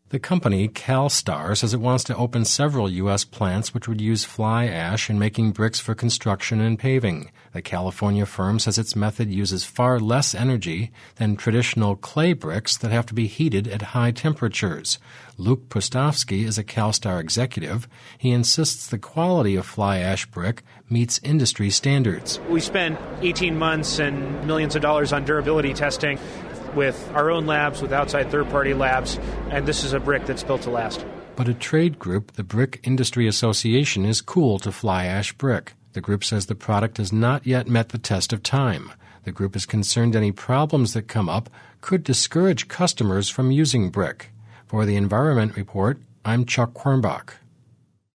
The company, CalStar, says it wants to open several U.S. plants which would use fly ash in making bricks for construction and paving. The California firm says its method uses far less energy than traditional clay bricks that have to be heated at high temperatures. Luke Pustovsky is a CalStar executive. He insists the quality of fly ash brick meets industry standards. We spent 18 months and millions of dollars on durability testing with our own labs, with outside third-party labs, and this is a brick that's built to last. But a trade group, the Brick Industry Association, is cool to fly ash brick. The group says the product has not yet met the test of time. The group is concerned any problems that come up could discourage customers from using brick. For the Environment Report, I'm Chuck Quirmbach.